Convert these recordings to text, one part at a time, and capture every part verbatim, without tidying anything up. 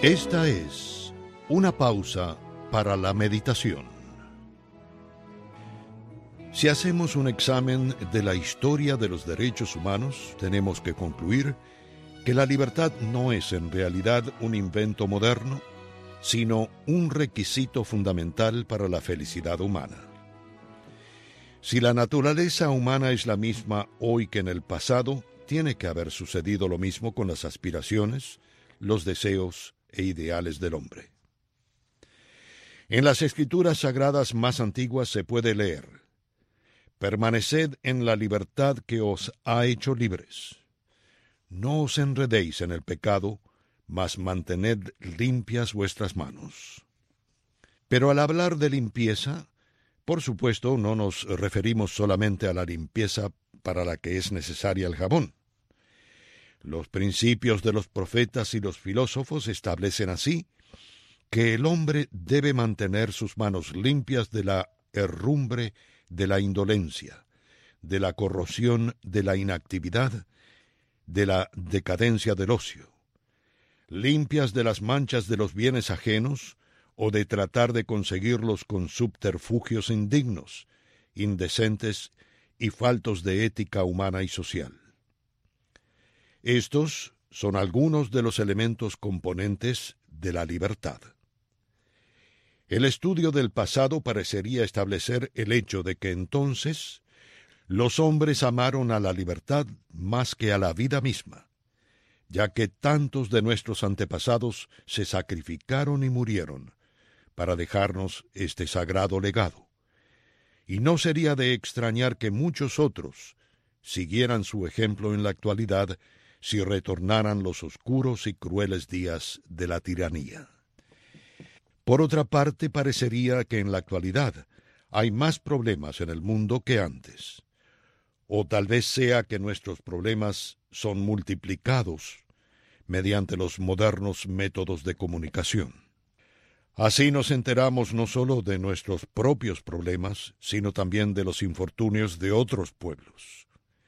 Esta es una pausa para la meditación. Si hacemos un examen de la historia de los derechos humanos, tenemos que concluir que la libertad no es en realidad un invento moderno, sino un requisito fundamental para la felicidad humana. Si la naturaleza humana es la misma hoy que en el pasado, tiene que haber sucedido lo mismo con las aspiraciones, los deseos e ideales del hombre. En las escrituras sagradas más antiguas se puede leer: permaneced en la libertad que os ha hecho libres. No os enredéis en el pecado, mas mantened limpias vuestras manos. Pero al hablar de limpieza, por supuesto no nos referimos solamente a la limpieza para la que es necesaria el jabón. Los principios de los profetas y los filósofos establecen así que el hombre debe mantener sus manos limpias de la herrumbre de la indolencia, de la corrosión de la inactividad, de la decadencia del ocio, limpias de las manchas de los bienes ajenos o de tratar de conseguirlos con subterfugios indignos, indecentes y faltos de ética humana y social. Estos son algunos de los elementos componentes de la libertad. El estudio del pasado parecería establecer el hecho de que entonces los hombres amaron a la libertad más que a la vida misma, ya que tantos de nuestros antepasados se sacrificaron y murieron para dejarnos este sagrado legado. Y no sería de extrañar que muchos otros siguieran su ejemplo en la actualidad si retornaran los oscuros y crueles días de la tiranía. Por otra parte, parecería que en la actualidad hay más problemas en el mundo que antes. O tal vez sea que nuestros problemas son multiplicados mediante los modernos métodos de comunicación. Así nos enteramos no solo de nuestros propios problemas, sino también de los infortunios de otros pueblos.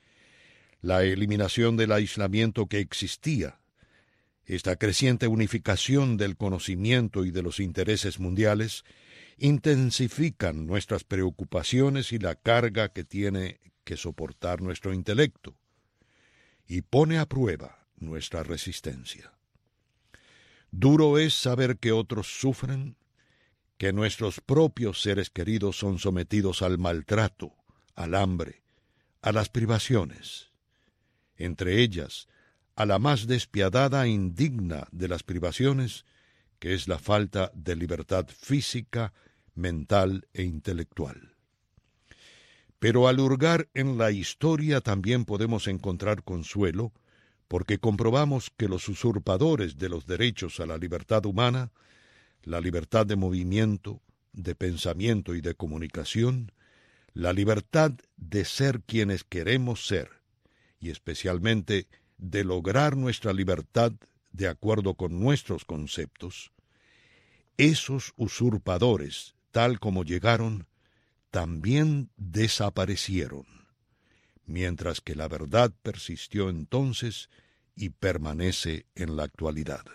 La eliminación del aislamiento que existía, esta creciente unificación del conocimiento y de los intereses mundiales, intensifican nuestras preocupaciones y la carga que tiene que soportar nuestro intelecto, y pone a prueba nuestra resistencia. Duro es saber que otros sufren, que nuestros propios seres queridos son sometidos al maltrato, al hambre, a las privaciones. Entre ellas, a la más despiadada e indigna de las privaciones, que es la falta de libertad física, mental e intelectual. Pero al hurgar en la historia también podemos encontrar consuelo, porque comprobamos que los usurpadores de los derechos a la libertad humana, la libertad de movimiento, de pensamiento y de comunicación, la libertad de ser quienes queremos ser, y especialmente de lograr nuestra libertad de acuerdo con nuestros conceptos, esos usurpadores, tal como llegaron, también desaparecieron, mientras que la verdad persistió entonces y permanece en la actualidad.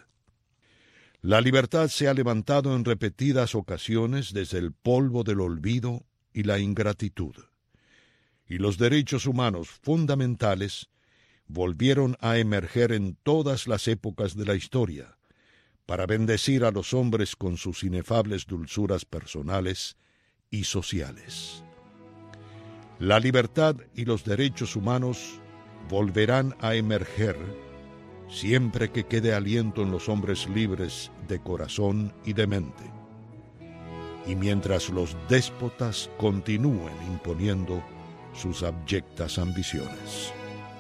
La libertad se ha levantado en repetidas ocasiones desde el polvo del olvido y la ingratitud, y los derechos humanos fundamentales volvieron a emerger en todas las épocas de la historia, para bendecir a los hombres con sus inefables dulzuras personales y sociales. La libertad y los derechos humanos volverán a emerger siempre que quede aliento en los hombres libres de corazón y de mente, y mientras los déspotas continúen imponiendo sus abyectas ambiciones.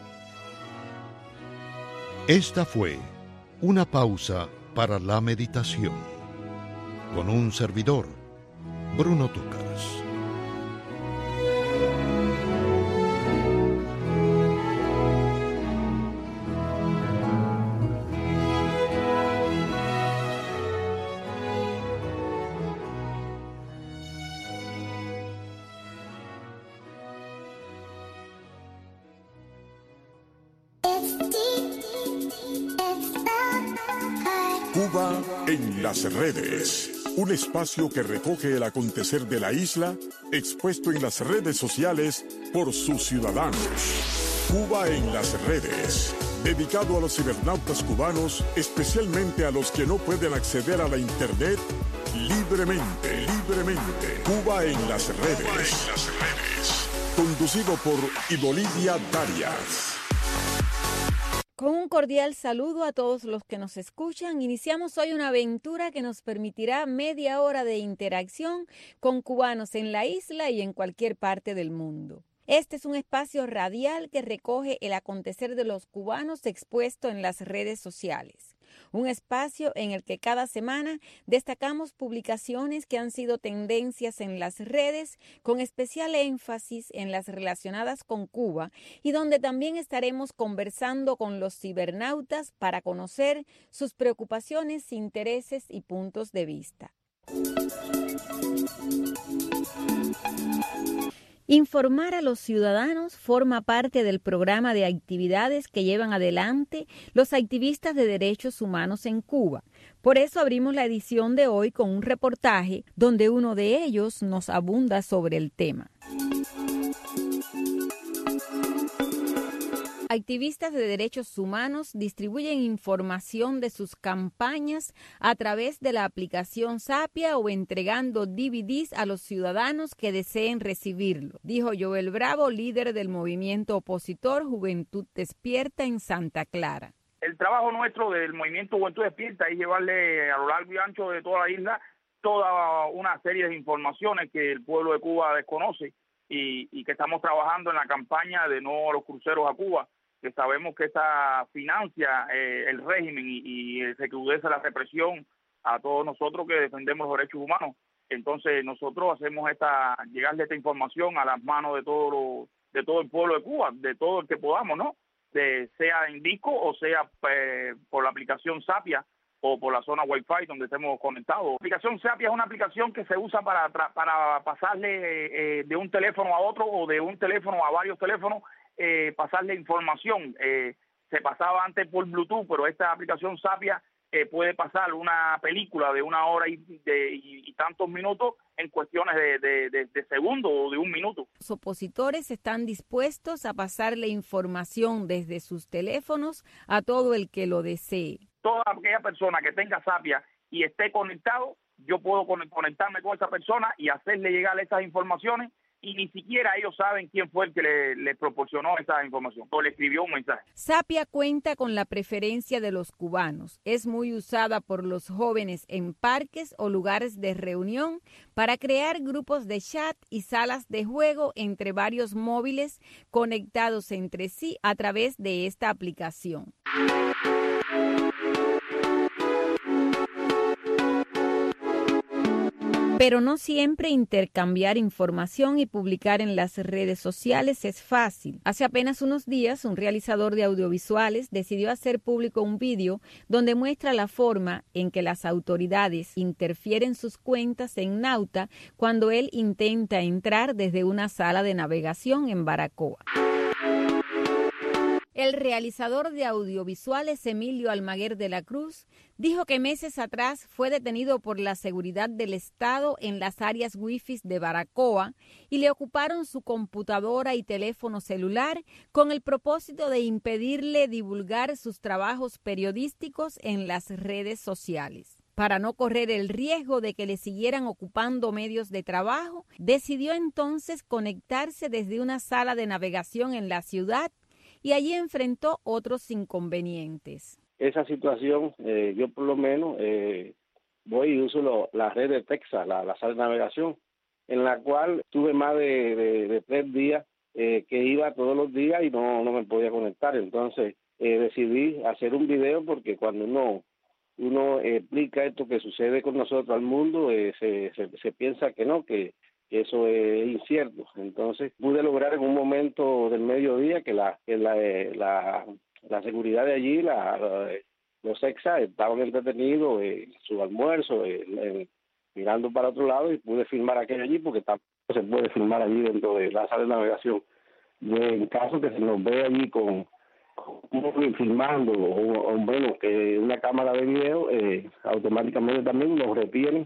Esta fue una pausa para la meditación, con un servidor, Bruno Túcaras. Cuba en las redes, un espacio que recoge el acontecer de la isla expuesto en las redes sociales por sus ciudadanos. Cuba en las redes, dedicado a los cibernautas cubanos, especialmente a los que no pueden acceder a la internet libremente, libremente. Cuba en las redes, Cuba en las redes. Conducido por Ibolidia Darias. Con un cordial saludo a todos los que nos escuchan, iniciamos hoy una aventura que nos permitirá media hora de interacción con cubanos en la isla y en cualquier parte del mundo. Este es un espacio radial que recoge el acontecer de los cubanos expuesto en las redes sociales. Un espacio en el que cada semana destacamos publicaciones que han sido tendencias en las redes, con especial énfasis en las relacionadas con Cuba, y donde también estaremos conversando con los cibernautas para conocer sus preocupaciones, intereses y puntos de vista. Informar a los ciudadanos forma parte del programa de actividades que llevan adelante los activistas de derechos humanos en Cuba. Por eso abrimos la edición de hoy con un reportaje donde uno de ellos nos abunda sobre el tema. Activistas de derechos humanos distribuyen información de sus campañas a través de la aplicación Sapia o entregando D V Ds a los ciudadanos que deseen recibirlo, dijo Joel Bravo, líder del movimiento opositor Juventud Despierta en Santa Clara. El trabajo nuestro del movimiento Juventud Despierta es llevarle a lo largo y ancho de toda la isla toda una serie de informaciones que el pueblo de Cuba desconoce y, y que estamos trabajando en la campaña de no a los cruceros a Cuba, que sabemos que esta financia eh, el régimen y, y recrudece la represión a todos nosotros que defendemos los derechos humanos. Entonces nosotros hacemos esta llegarle esta información a las manos de todo lo, de todo el pueblo de Cuba, de todo el que podamos, ¿no? De, sea en disco o sea eh, por la aplicación Sapia o por la zona Wi-Fi donde estemos conectados. La aplicación Sapia es una aplicación que se usa para, para pasarle eh, de un teléfono a otro o de un teléfono a varios teléfonos. Eh, pasarle información. Eh, se pasaba antes por Bluetooth, pero esta aplicación Sapia eh, puede pasar una película de una hora y, de, y, y tantos minutos en cuestiones de, de, de, de segundos o de un minuto. Los opositores están dispuestos a pasarle información desde sus teléfonos a todo el que lo desee. Toda aquella persona que tenga Sapia y esté conectado, yo puedo conectarme con esa persona y hacerle llegar esas informaciones, y ni siquiera ellos saben quién fue el que le, le proporcionó esa información o le escribió un mensaje. Sapia cuenta con la preferencia de los cubanos. Es muy usada por los jóvenes en parques o lugares de reunión para crear grupos de chat y salas de juego entre varios móviles conectados entre sí a través de esta aplicación. Pero no siempre intercambiar información y publicar en las redes sociales es fácil. Hace apenas unos días, un realizador de audiovisuales decidió hacer público un vídeo donde muestra la forma en que las autoridades interfieren sus cuentas en Nauta cuando él intenta entrar desde una sala de navegación en Baracoa. El realizador de audiovisuales Emilio Almaguer de la Cruz dijo que meses atrás fue detenido por la seguridad del Estado en las áreas Wi-Fi de Baracoa y le ocuparon su computadora y teléfono celular con el propósito de impedirle divulgar sus trabajos periodísticos en las redes sociales. Para no correr el riesgo de que le siguieran ocupando medios de trabajo, decidió entonces conectarse desde una sala de navegación en la ciudad y allí enfrentó otros inconvenientes. Esa situación, eh, yo por lo menos eh, voy y uso lo, la red de Texas, la, la sala de navegación, en la cual tuve más de, de, de tres días eh, que iba todos los días y no, no me podía conectar. Entonces eh, decidí hacer un video porque cuando uno, uno explica esto que sucede con nosotros al mundo, eh, se, se, se piensa que no, que eso es incierto. Entonces pude lograr en un momento del mediodía que la que la, la, la seguridad de allí, la, la, los exas estaban entretenidos en su almuerzo, en, en, mirando para otro lado, y pude filmar aquello allí porque tampoco se puede filmar allí dentro de la sala de navegación. Y en caso que se nos ve allí con, móvil filmando o, o bueno, que una cámara de video, eh, automáticamente también nos retienen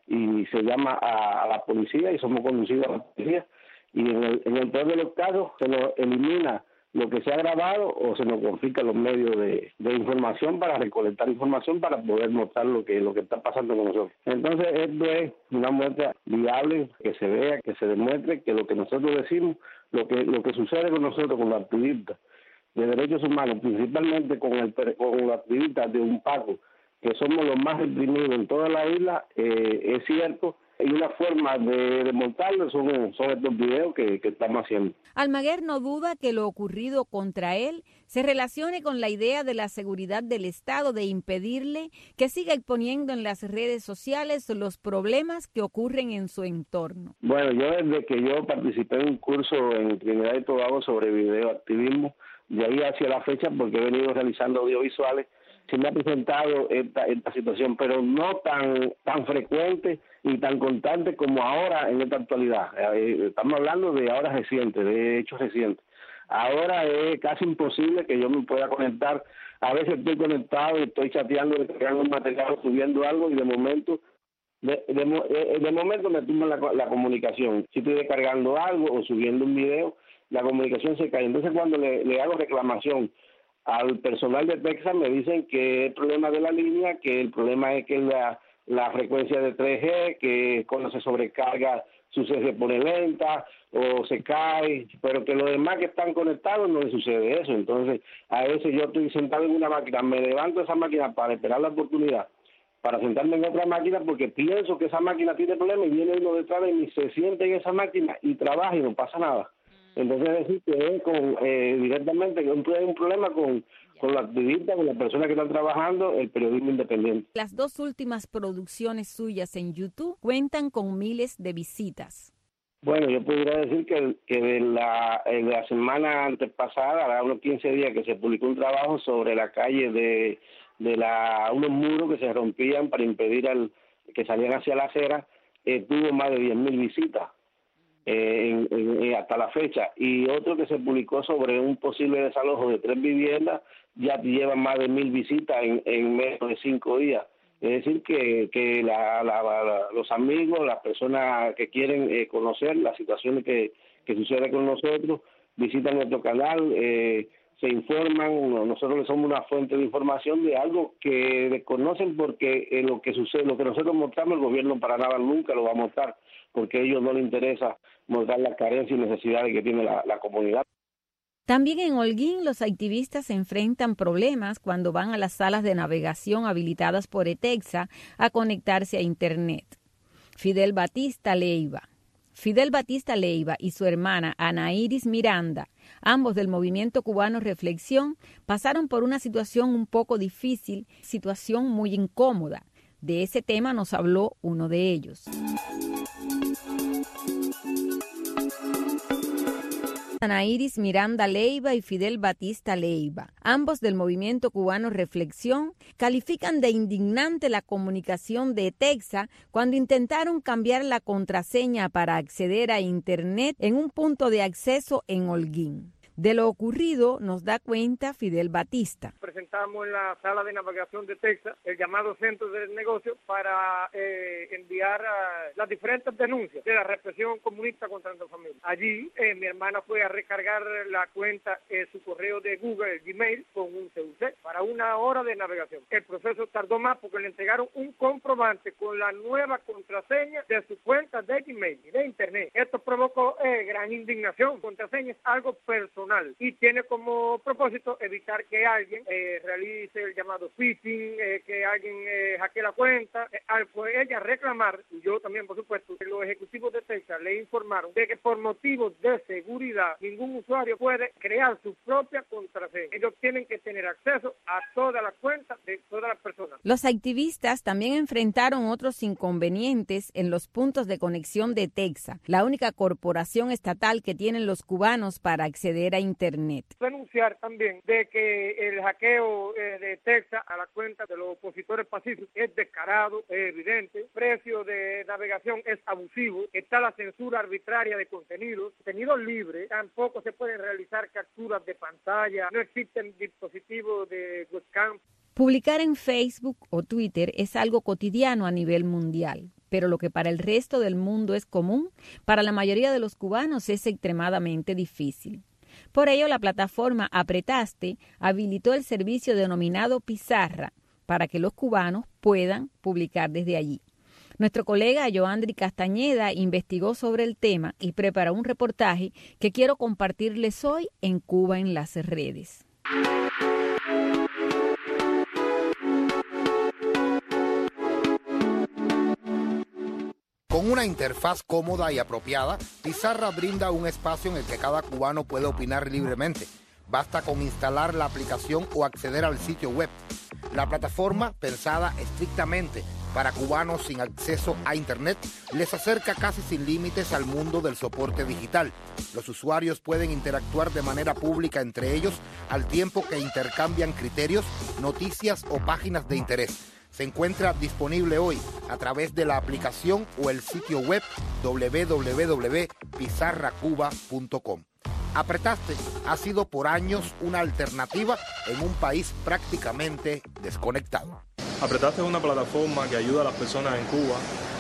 y se llama a, a la policía y somos conducidos a la policía. Y en el, en el peor de los casos se nos elimina lo que se ha grabado o se nos confisca los medios de, de información para recolectar información para poder mostrar lo que lo que está pasando con nosotros. Entonces esto es una muestra viable, que se vea, que se demuestre que lo que nosotros decimos, lo que lo que sucede con nosotros, con los activistas de derechos humanos, principalmente con el con los activistas de UNPACO, que somos los más reprimidos en toda la isla, eh, es cierto. Y una forma de demontarlo son, son estos videos que, que estamos haciendo. Almaguer no duda que lo ocurrido contra él se relacione con la idea de la seguridad del Estado de impedirle que siga exponiendo en las redes sociales los problemas que ocurren en su entorno. Bueno, yo desde que yo participé en un curso en Trinidad y Tobago sobre videoactivismo, de ahí hacia la fecha, porque he venido realizando audiovisuales, se me ha presentado esta, esta situación, pero no tan tan frecuente y tan constante como ahora en esta actualidad. Eh, estamos hablando de ahora recientes, de hechos recientes. Ahora es casi imposible que yo me pueda conectar. A veces estoy conectado y estoy chateando, descargando un material, subiendo algo y de momento de, de, de momento me tumba la, la comunicación. Si estoy descargando algo o subiendo un video, la comunicación se cae. Entonces cuando le, le hago reclamación al personal de Texas me dicen que el problema de la línea, que el problema es que la, la frecuencia de tres G, que cuando se sobrecarga sucede, se pone lenta o se cae, pero que los demás que están conectados no les sucede eso. Entonces, a veces yo estoy sentado en una máquina, me levanto de esa máquina para esperar la oportunidad, para sentarme en otra máquina porque pienso que esa máquina tiene problemas y viene uno detrás de mí, se siente en esa máquina y trabaja y no pasa nada. Entonces, es decir, que es con, eh, directamente que hay un problema con, con los activistas, con las personas que están trabajando el periodismo independiente. Las dos últimas producciones suyas en YouTube cuentan con miles de visitas. Bueno, yo podría decir que, que de, la, de la semana antepasada, a unos quince días, que se publicó un trabajo sobre la calle de, de la unos muros que se rompían para impedir al, que salieran hacia la acera, eh, tuvo más de diez mil visitas. Eh, en, en, hasta la fecha, y otro que se publicó sobre un posible desalojo de tres viviendas ya lleva más de mil visitas en, en menos de cinco días. Es decir, que, que la, la, la, los amigos, las personas que quieren eh, conocer las situaciones que, que suceden con nosotros, visitan nuestro canal, eh, se informan, nosotros somos una fuente de información de algo que desconocen porque eh, lo que sucede, lo que nosotros mostramos, el gobierno para nada nunca lo va a mostrar, porque a ellos no les interesa mostrar las carencias y necesidades que tiene la, la comunidad. También en Holguín los activistas enfrentan problemas cuando van a las salas de navegación habilitadas por ETEXA a conectarse a Internet. Fidel Batista Leiva. Fidel Batista Leiva y su hermana Ana Iris Miranda, ambos del movimiento cubano Reflexión, pasaron por una situación un poco difícil, situación muy incómoda. De ese tema nos habló uno de ellos. Ana Iris Miranda Leiva y Fidel Batista Leiva, ambos del movimiento cubano Reflexión, califican de indignante la comunicación de ETEXA cuando intentaron cambiar la contraseña para acceder a Internet en un punto de acceso en Holguín. De lo ocurrido nos da cuenta Fidel Batista. Presentamos en la sala de navegación de Texas el llamado centro de negocio para eh, enviar uh, las diferentes denuncias de la represión comunista contra nuestra familia. Allí eh, mi hermana fue a recargar la cuenta, eh, su correo de Google, el Gmail, con un C U C para una hora de navegación. El proceso tardó más porque le entregaron un comprobante con la nueva contraseña de su cuenta de Gmail y de Internet. Esto provocó eh, gran indignación. Contraseña es algo personal y tiene como propósito evitar que alguien eh, realice el llamado phishing, eh, que alguien eh, hackee la cuenta. Eh, al pues ella reclamar, y yo también por supuesto, que los ejecutivos de Texas le informaron de que por motivos de seguridad ningún usuario puede crear su propia contraseña. Ellos tienen que tener acceso a todas las cuentas de todas las personas. Los activistas también enfrentaron otros inconvenientes en los puntos de conexión de Texas, la única corporación estatal que tienen los cubanos para acceder a a Internet. Denunciar también de que el hackeo eh, de Texas a la cuenta de los opositores pacíficos es descarado, es evidente, el precio de navegación es abusivo, está la censura arbitraria de contenidos, contenidos libres, tampoco se pueden realizar capturas de pantalla, no existen dispositivos de webcam. Publicar en Facebook o Twitter es algo cotidiano a nivel mundial, pero lo que para el resto del mundo es común, para la mayoría de los cubanos es extremadamente difícil. Por ello, la plataforma Apretaste habilitó el servicio denominado Pizarra para que los cubanos puedan publicar desde allí. Nuestro colega Joandri Castañeda investigó sobre el tema y preparó un reportaje que quiero compartirles hoy en Cuba en las redes. Con una interfaz cómoda y apropiada, Pizarra brinda un espacio en el que cada cubano puede opinar libremente. Basta con instalar la aplicación o acceder al sitio web. La plataforma, pensada estrictamente para cubanos sin acceso a Internet, les acerca casi sin límites al mundo del soporte digital. Los usuarios pueden interactuar de manera pública entre ellos al tiempo que intercambian criterios, noticias o páginas de interés. Se encuentra disponible hoy a través de la aplicación o el sitio web doble u doble u doble u punto pizarra cuba punto com. Apretaste ha sido por años una alternativa en un país prácticamente desconectado. Apretaste es una plataforma que ayuda a las personas en Cuba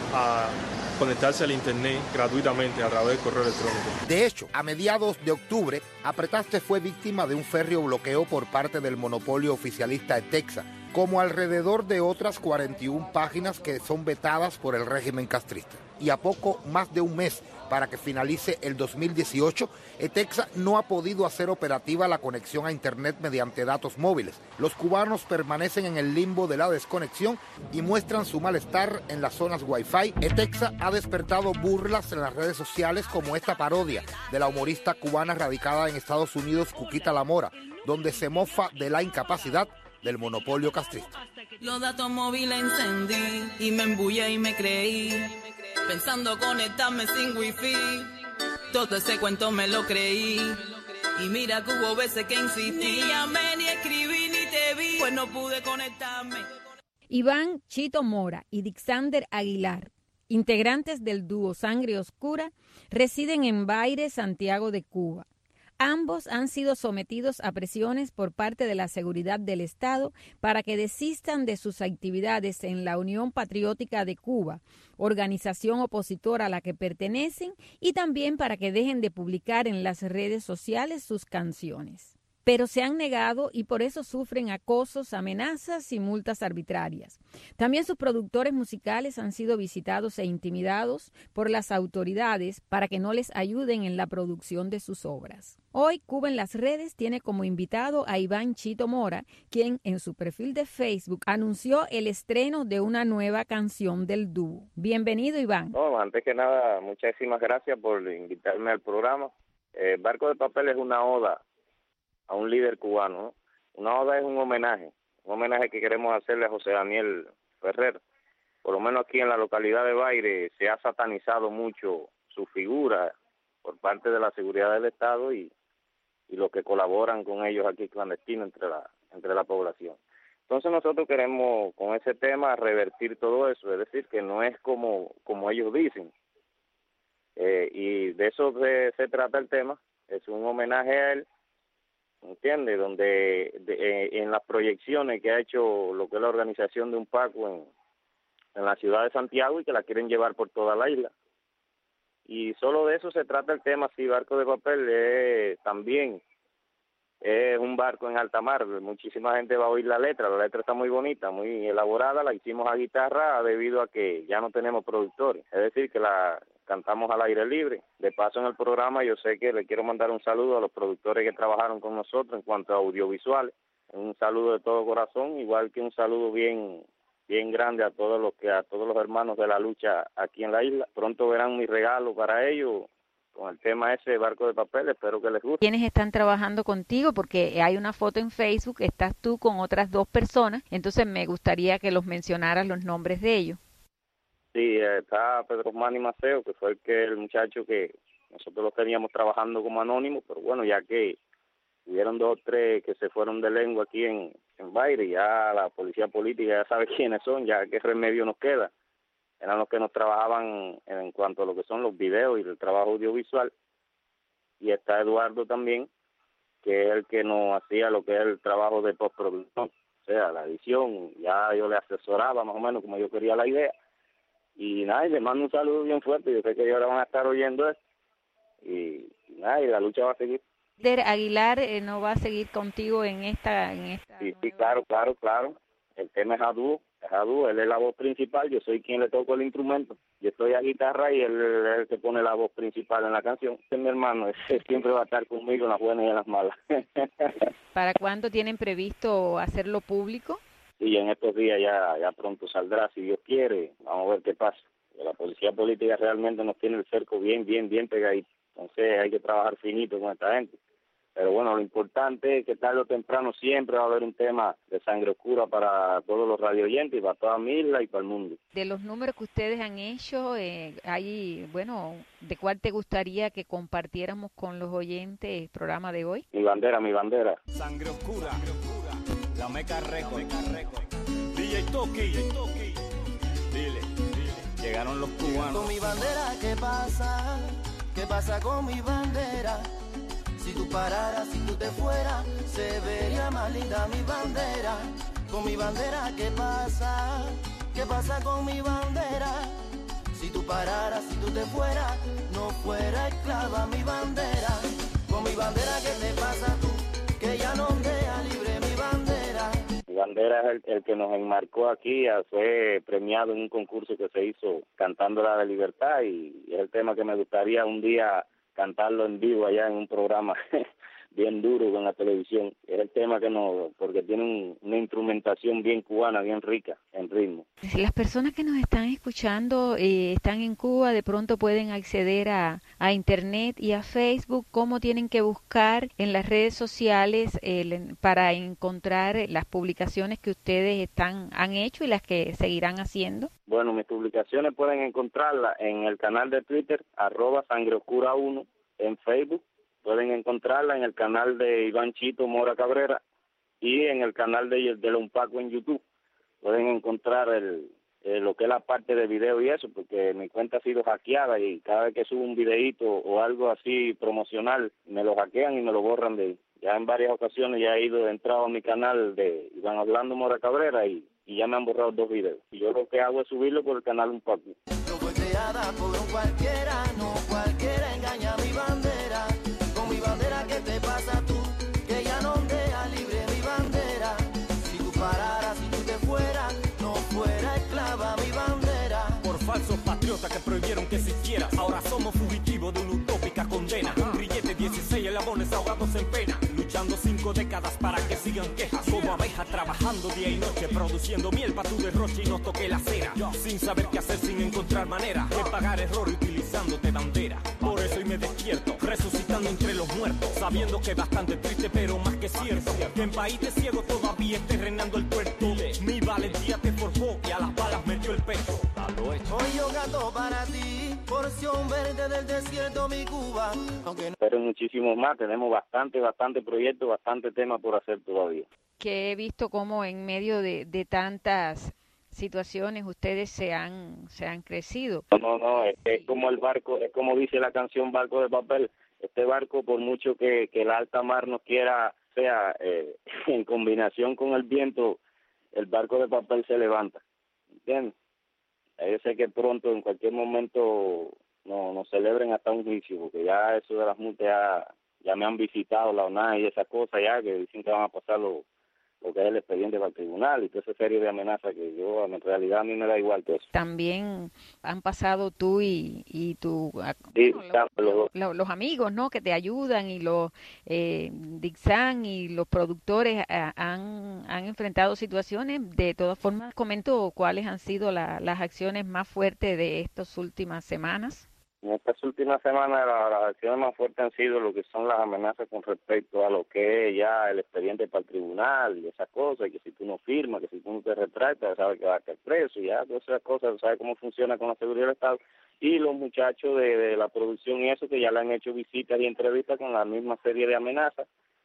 a conectarse al Internet gratuitamente a través del correo electrónico. De hecho, a mediados de octubre, Apretaste fue víctima de un férreo bloqueo por parte del monopolio oficialista de Texas, como alrededor de otras cuarenta y una páginas que son vetadas por el régimen castrista. Y a poco más de un mes para que finalice el dos mil dieciocho, ETEXA no ha podido hacer operativa la conexión a Internet mediante datos móviles. Los cubanos permanecen en el limbo de la desconexión y muestran su malestar en las zonas Wi-Fi. ETEXA ha despertado burlas en las redes sociales como esta parodia de la humorista cubana radicada en Estados Unidos, Cuquita La Mora, donde se mofa de la incapacidad del monopolio castrista. Los datos móviles encendí y me embullé y me creí, pensando conectarme sin wifi. Todo ese cuento me lo creí. Y mira que hubo veces que insistí. Ni llamé, ni escribí, ni te vi, pues no pude conectarme. Iván Chito Mora y Dixander Aguilar, integrantes del dúo Sangre Oscura, residen en Baire, Santiago de Cuba. Ambos han sido sometidos a presiones por parte de la seguridad del Estado para que desistan de sus actividades en la Unión Patriótica de Cuba, organización opositora a la que pertenecen, y también para que dejen de publicar en las redes sociales sus canciones. Pero se han negado y por eso sufren acosos, amenazas y multas arbitrarias. También sus productores musicales han sido visitados e intimidados por las autoridades para que no les ayuden en la producción de sus obras. Hoy, Cuba en las redes tiene como invitado a Iván Chito Mora, quien en su perfil de Facebook anunció el estreno de una nueva canción del dúo. Bienvenido, Iván. No, antes que nada, muchísimas gracias por invitarme al programa. Eh, Barco de Papel es una oda a un líder cubano, ¿no? Una oda es un homenaje, un homenaje que queremos hacerle a José Daniel Ferrer. Por lo menos aquí en la localidad de Baire se ha satanizado mucho su figura por parte de la seguridad del Estado y, y los que colaboran con ellos aquí clandestino entre la entre la población. Entonces nosotros queremos con ese tema revertir todo eso, es decir, que no es como, como ellos dicen. Eh, y de eso se, se trata el tema, es un homenaje a él, ¿entiende? Donde de, eh, en las proyecciones que ha hecho lo que es la organización de un Paco en, en la ciudad de Santiago y que la quieren llevar por toda la isla. Y solo de eso se trata el tema. Sí, Barco de Papel es también es un barco en alta mar. Muchísima gente va a oír la letra. La letra está muy bonita, muy elaborada. La hicimos a guitarra debido a que ya no tenemos productores. Es decir, que la cantamos al aire libre. De paso en el programa yo sé que le quiero mandar un saludo a los productores que trabajaron con nosotros en cuanto a audiovisuales. Un saludo de todo corazón, igual que un saludo bien bien grande a todos los que a todos los hermanos de la lucha aquí en la isla. Pronto verán mi regalo para ellos con el tema ese de Barco de Papel. Espero que les guste. ¿Quiénes están trabajando contigo? Porque hay una foto en Facebook, estás tú con otras dos personas, entonces me gustaría que los mencionaras los nombres de ellos. Sí, está Pedro Mani Maceo, que fue el que el muchacho que nosotros lo teníamos trabajando como anónimo, pero bueno, ya que hubieron dos o tres que se fueron de lengua aquí en, en Baire, ya la policía política ya sabe quiénes son, ya qué remedio nos queda. Eran los que nos trabajaban en cuanto a lo que son los videos y el trabajo audiovisual. Y está Eduardo también, que es el que nos hacía lo que es el trabajo de postproducción, o sea, la edición. Ya yo le asesoraba más o menos como yo quería la idea. Y nada, y le mando un saludo bien fuerte. Yo sé que ellos ahora van a estar oyendo esto. Y, y nada, y la lucha va a seguir. Aguilar eh, no va a seguir contigo en esta... En esta sí, sí, claro, claro, claro. El tema es a dúo, es a dúo. Él es la voz principal, yo soy quien le toco el instrumento. Yo estoy a guitarra y él es el que pone la voz principal en la canción. Este es mi hermano, ese siempre va a estar conmigo en las buenas y en las malas. ¿Para cuándo tienen previsto hacerlo público? Sí, en estos días ya, ya pronto saldrá, si Dios quiere. Vamos a ver qué pasa. La policía política realmente nos tiene el cerco bien, bien, bien pegadito. Entonces hay que trabajar finito con esta gente. Pero bueno, lo importante es que tarde o temprano siempre va a haber un tema de sangre oscura para todos los radioyentes y para toda mi isla y para el mundo. De los números que ustedes han hecho, eh, hay, bueno, ¿de cuál te gustaría que compartiéramos con los oyentes el programa de hoy? Mi bandera, mi bandera. Sangre oscura, la Meca Record, D J Toki, dile, dile, llegaron los cubanos. Con mi bandera, ¿qué pasa? ¿Qué pasa con mi bandera? Si tú pararas, si tú te fueras, se vería más linda mi bandera. Con mi bandera, ¿qué pasa? ¿Qué pasa con mi bandera? Si tú pararas, si tú te fueras, no fuera esclava mi bandera. Con mi bandera, ¿qué te pasa tú? Que ya no deja libre mi bandera. Mi bandera es el, el que nos enmarcó aquí, fue premiado en un concurso que se hizo cantando la de libertad y es el tema que me gustaría un día cantarlo en vivo allá en un programa bien duro con la televisión. Es el tema que no, porque tiene un, una instrumentación bien cubana, bien rica en ritmo. Las personas que nos están escuchando eh, están en Cuba, de pronto pueden acceder a, a Internet y a Facebook. ¿Cómo tienen que buscar en las redes sociales eh, para encontrar las publicaciones que ustedes están han hecho y las que seguirán haciendo? Bueno, mis publicaciones pueden encontrarlas en el canal de Twitter, arroba Sangre Oscura uno, en Facebook. Pueden encontrarla en el canal de Iván Chito Mora Cabrera y en el canal de, de Lon Paco en YouTube. Pueden encontrar el, eh, lo que es la parte de video y eso, porque mi cuenta ha sido hackeada y cada vez que subo un videíto o algo así promocional, me lo hackean y me lo borran de ahí. Ya en varias ocasiones ya he ido, he entrado a mi canal de Iván Orlando Mora Cabrera y, y ya me han borrado dos videos. Y yo lo que hago es subirlo por el canal Un Paco. No fue creada por un cualquiera, no cualquiera engaña mi bandera. Con mi bandera, ¿qué te pasa tú? Que ya no deja libre mi bandera. Si tú pararas, si tú te fueras, no fuera esclava mi bandera. Por falsos patriotas que prohibieron que existiera, ahora somos fugitivos de una utópica condena. Un grillete dieciséis eslabones ahogados en pena, luchando cinco décadas para que sigan quejas. Como abejas trabajando día y noche, produciendo miel para tu derroche y nos toque la cera. Sin saber qué hacer, sin encontrar manera de pagar error utilizándote bandera. Por eso hoy me despierto, resucitando entre los muertos, sabiendo que es bastante triste pero más que cierto, que en país de ciego todavía esté reinando el puerto. Mi valentía te forjó y a las balas metió el pecho. Hoy yo canto para ti, porción verde del desierto, mi Cuba. Aunque no... Pero muchísimos más, tenemos bastante, bastante proyectos, bastante temas por hacer todavía. Que he visto cómo en medio de, de tantas situaciones ustedes se han se han crecido. No, no, no, es, es como el barco, es como dice la canción Barco de Papel. Este barco, por mucho que, que la alta mar nos quiera, sea eh, en combinación con el viento, el barco de papel se levanta, ¿entiendes? Yo sé que pronto, en cualquier momento, no, nos celebren hasta un juicio, porque ya eso de las multas ya, ya me han visitado la O N A y esas cosas ya, que dicen que van a pasar lo, lo que es el expediente para el tribunal y toda esa serie de amenazas que yo, en realidad, a mí me da igual todo eso. También han pasado tú y, y tu, sí, bueno, los, los, los amigos, ¿no?, que te ayudan, y los eh, Dixan y los productores a, han, han enfrentado situaciones. De todas formas, comento cuáles han sido la, las acciones más fuertes de estas últimas semanas. En estas últimas semanas la, las acciones más fuertes han sido lo que son las amenazas con respecto a lo que es ya el expediente para el tribunal y esas cosas, y que si tú no firmas, que si tú no te retractas, sabes que vas a caer preso, y ya todas esas cosas, sabes cómo funciona con la seguridad del Estado. Y los muchachos de, de la producción y eso, que ya le han hecho visitas y entrevistas con la misma serie de amenazas,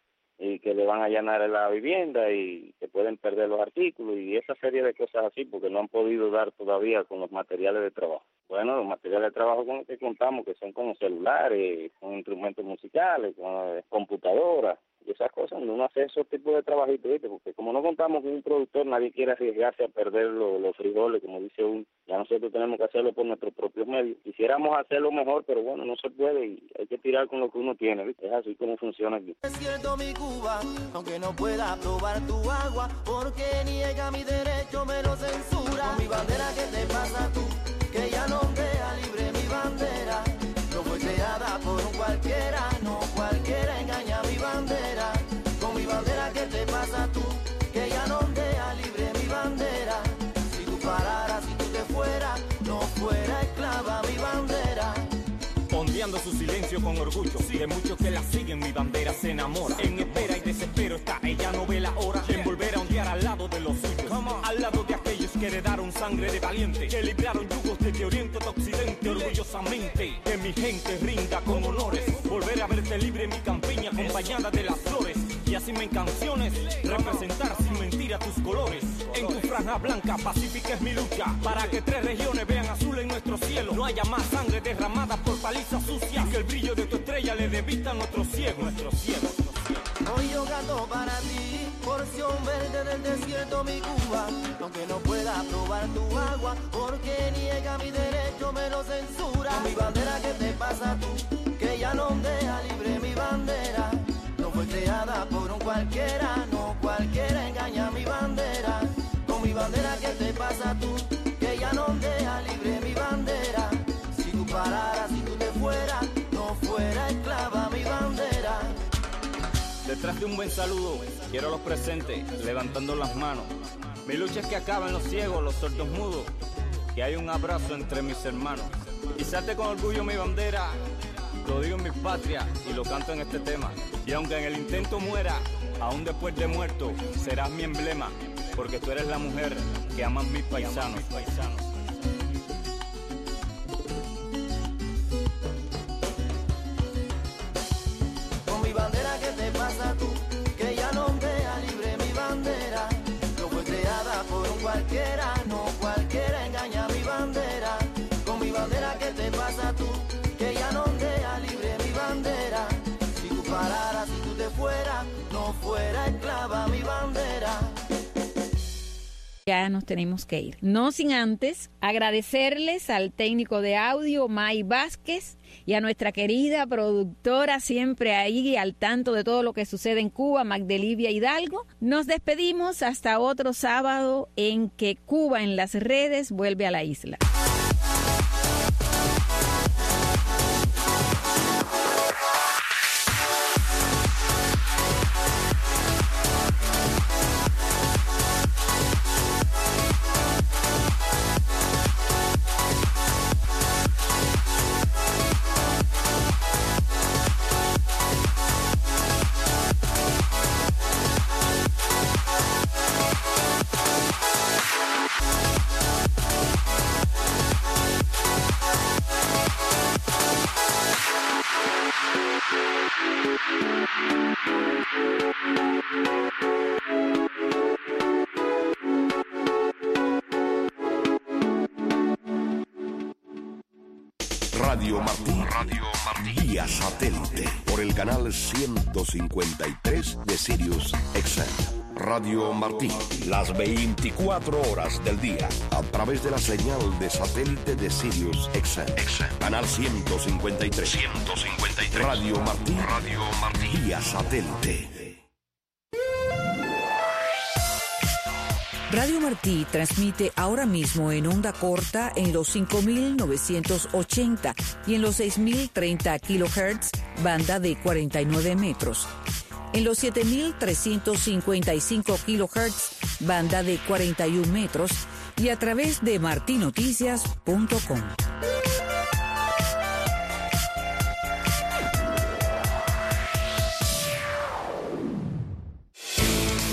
y que le van a allanar la vivienda y que pueden perder los artículos y esa serie de cosas así, porque no han podido dar todavía con los materiales de trabajo. Bueno, los materiales de trabajo con los que contamos, que son como celulares, con instrumentos musicales, con eh, computadoras y esas cosas, uno hace esos tipos de trabajitos, ¿viste? Porque como no contamos con un productor, nadie quiere arriesgarse a perder lo, los frijoles, como dice uno. Ya nosotros tenemos que hacerlo por nuestros propios medios. Quisiéramos hacerlo mejor, pero bueno, no se puede y hay que tirar con lo que uno tiene, ¿viste? Es así como funciona aquí. Es cierto mi Cuba, aunque no pueda probar tu agua, porque niega mi derecho, me lo censura. Con mi bandera, ¿qué te pasa tú? Que ya no deja libre mi bandera. No fue creada por un cualquiera, no cualquiera engaña mi bandera. Con mi bandera, ¿qué te pasa tú? Que ya no deja libre mi bandera. Si tú pararas, si tú te fueras, no fuera esclava mi bandera. Ondeando su silencio con orgullo, de muchos que la siguen mi bandera se enamora. En espera y desespero está, ella no ve la hora de volver a ondear al lado de los suyos, al lado de aquellos que heredaron sangre de valiente, que libraron yugos desde oriente a occidente, orgullosamente que mi gente rinda con honores, volver a verte libre en mi campiña acompañada de las flores, y así me en canciones representar sin mentira tus colores. En tu franja blanca pacífica es mi lucha, para que tres regiones vean azul en nuestro cielo, no haya más sangre derramada por palizas sucias, que el brillo de tu estrella le debita a nuestro ciego, nuestro ciego. Hoy yo canto para ti, porción verde del desierto mi Cuba, aunque no pueda probar tu agua, porque niega mi derecho, me lo censura. Con mi bandera, ¿qué te pasa tú? Que ya no deja libre mi bandera. No fue creada por un cualquiera, no cualquiera engaña mi bandera. Con mi bandera, ¿qué te pasa tú? Que ya no deja libre mi bandera. Si tú pararas, si tú te fueras, no fuera esclava mi bandera. Detrás de un buen saludo, quiero a los presentes, levantando las manos. Mi lucha es que acaben los ciegos, los sordos mudos, que hay un abrazo entre mis hermanos. Izarte con orgullo mi bandera, lo digo en mi patria y lo canto en este tema. Y aunque en el intento muera, aún después de muerto, serás mi emblema, porque tú eres la mujer que aman mis paisanos. Con mi bandera, ¿qué te pasa tú? Que ya no deja libre mi bandera. No fue creada por un cualquiera, no cualquiera engaña mi bandera. Con mi bandera, ¿qué te pasa tú? Que ya no deja libre mi bandera. Si tú pararas, si tú te fueras, no fuera esclava mi bandera. Ya nos tenemos que ir. No sin antes agradecerles al técnico de audio, May Vázquez, y a nuestra querida productora, siempre ahí al tanto de todo lo que sucede en Cuba, Magdelivia Hidalgo. Nos despedimos hasta otro sábado en que Cuba en las redes vuelve a la isla. Radio Martí, Radio Martí, vía satélite, por el canal ciento cincuenta y tres de Sirius X M. Radio Martí, las veinticuatro horas del día, a través de la señal de satélite de Sirius X M. Canal ciento cincuenta y tres. ciento cincuenta y tres. Radio Martí, Radio Martí, vía satélite. Radio Martí transmite ahora mismo en onda corta en los cinco mil novecientos ochenta y en los seis mil treinta kilohertz, banda de cuarenta y nueve metros. En los siete mil trescientos cincuenta y cinco kilohertz, banda de cuarenta y uno metros. Y a través de martinoticias punto com.